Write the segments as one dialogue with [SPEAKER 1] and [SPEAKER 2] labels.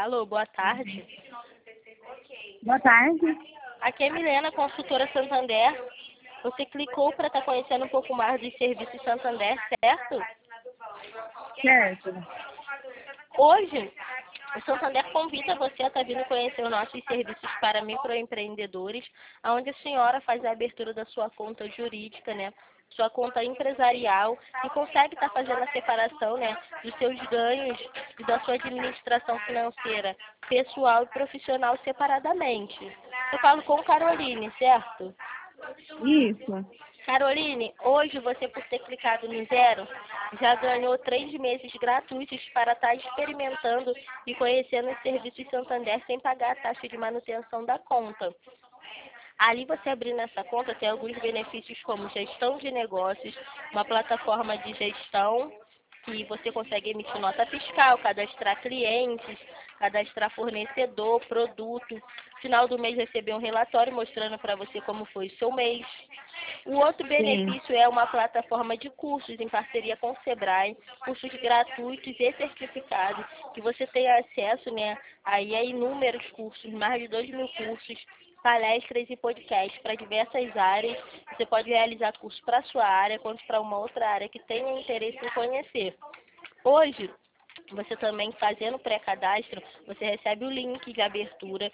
[SPEAKER 1] Alô, boa tarde.
[SPEAKER 2] Boa tarde.
[SPEAKER 1] Aqui é Milena, consultora Santander. Você clicou para estar conhecendo um pouco mais dos serviços Santander, certo?
[SPEAKER 2] Certo.
[SPEAKER 1] Hoje, o Santander convida você a estar vindo conhecer os nossos serviços para microempreendedores, onde a senhora faz a abertura da sua conta jurídica, né? Sua conta empresarial e consegue estar fazendo a separação, né, dos seus ganhos e da sua administração financeira pessoal e profissional separadamente. Eu falo com Caroline, certo?
[SPEAKER 2] Isso.
[SPEAKER 1] Caroline, hoje você, por ter clicado no zero, já ganhou 3 meses gratuitos para estar experimentando e conhecendo os serviços Santander sem pagar a taxa de manutenção da conta. Ali você abrindo essa conta tem alguns benefícios como gestão de negócios, uma plataforma de gestão que você consegue emitir nota fiscal, cadastrar clientes, cadastrar fornecedor, produto. Final do mês receber um relatório mostrando para você como foi o seu mês. O outro benefício é uma plataforma de cursos em parceria com o Sebrae, cursos gratuitos e certificados, que você tem acesso, né, aí a inúmeros cursos, mais de 2.000 cursos, palestras e podcasts para diversas áreas. Você pode realizar curso para a sua área, quanto para uma outra área que tenha interesse em conhecer. Hoje, você também fazendo pré-cadastro, você recebe o link de abertura.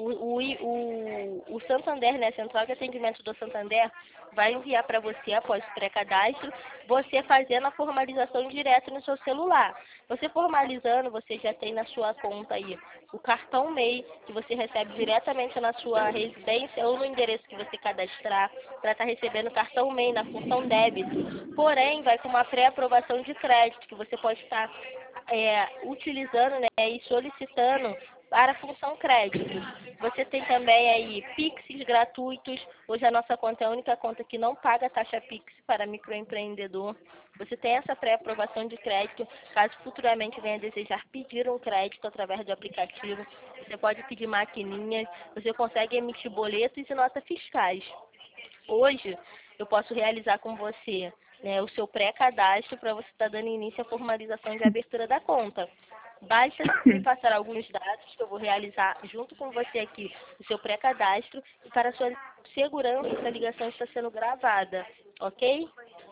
[SPEAKER 1] O Santander, né, a Central de Atendimento do Santander, vai enviar para você após o pré-cadastro, você fazendo a formalização direto no seu celular. Você formalizando, você já tem na sua conta aí o cartão MEI, que você recebe diretamente na sua residência ou no endereço que você cadastrar, para estar recebendo o cartão MEI na função débito. Porém, vai com uma pré-aprovação de crédito, que você pode estar utilizando, né, e solicitando para a função crédito. Você tem também aí Pix gratuitos. Hoje a nossa conta é a única conta que não paga taxa Pix para microempreendedor. Você tem essa pré-aprovação de crédito. Caso futuramente venha desejar pedir um crédito através do aplicativo, você pode pedir maquininhas, você consegue emitir boletos e notas fiscais. Hoje eu posso realizar com você, né, o seu pré-cadastro para você estar dando início à formalização de abertura da conta. Basta me passar alguns dados que eu vou realizar junto com você aqui o seu pré-cadastro, e para a sua segurança essa ligação está sendo gravada, ok?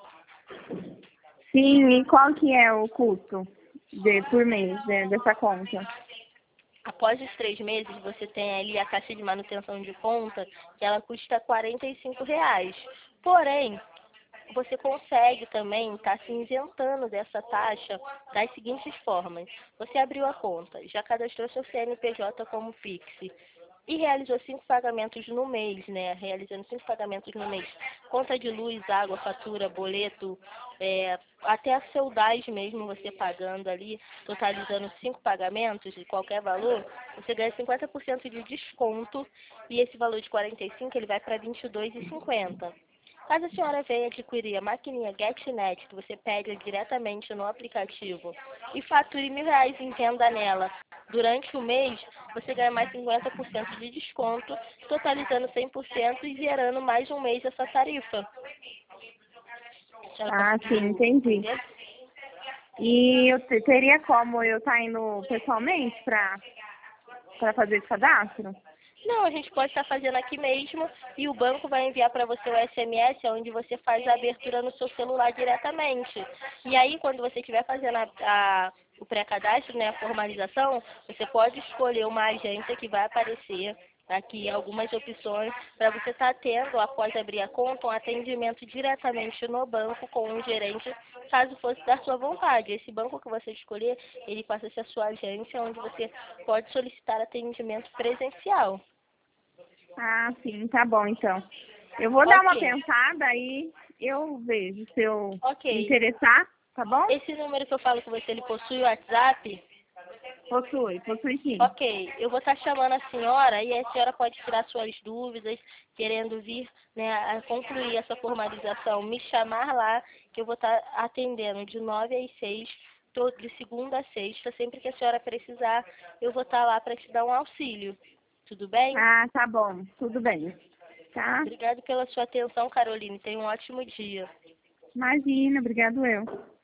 [SPEAKER 2] Sim, e qual que é o custo por mês dessa conta?
[SPEAKER 1] Após os 3 meses, você tem ali a taxa de manutenção de conta, que ela custa R$ 45. Porém, você consegue também estar se isentando dessa taxa das seguintes formas. Você abriu a conta, já cadastrou seu CNPJ como Pix e realizou 5 pagamentos no mês, né? Realizando 5 pagamentos no mês. Conta de luz, água, fatura, boleto, até a seu DAS mesmo você pagando ali, totalizando 5 pagamentos de qualquer valor, você ganha 50% de desconto e esse valor de 45 ele vai para R$ 22,50. Caso a senhora venha adquirir a maquininha GetNet, que você pede diretamente no aplicativo, e fature R$ 1.000 em venda nela durante o mês, você ganha mais 50% de desconto, totalizando 100% e gerando mais um mês essa tarifa.
[SPEAKER 2] Ah, sim, entendi. E eu teria como eu estar indo pessoalmente para fazer esse cadastro?
[SPEAKER 1] Não, a gente pode estar fazendo aqui mesmo e o banco vai enviar para você o SMS, onde você faz a abertura no seu celular diretamente. E aí, quando você estiver fazendo o pré-cadastro, né, a formalização, você pode escolher uma agência que vai aparecer aqui algumas opções para você estar tendo, após abrir a conta, um atendimento diretamente no banco com um gerente, caso fosse da sua vontade. Esse banco que você escolher, ele passa a ser a sua agência, onde você pode solicitar atendimento presencial.
[SPEAKER 2] Ah, sim, tá bom, então. Eu vou dar uma pensada e eu vejo se eu me interessar, tá bom?
[SPEAKER 1] Esse número que eu falo com você, ele possui o WhatsApp?
[SPEAKER 2] Possui sim.
[SPEAKER 1] Ok, eu vou estar chamando a senhora e a senhora pode tirar suas dúvidas, querendo vir, né, a concluir essa formalização, me chamar lá, que eu vou estar atendendo de 9 às 6, de segunda a sexta, sempre que a senhora precisar, eu vou estar lá para te dar um auxílio. Tudo bem?
[SPEAKER 2] Ah, tá bom, tudo bem. Tá?
[SPEAKER 1] Obrigada pela sua atenção, Caroline. Tenha um ótimo dia.
[SPEAKER 2] Imagina, obrigado eu.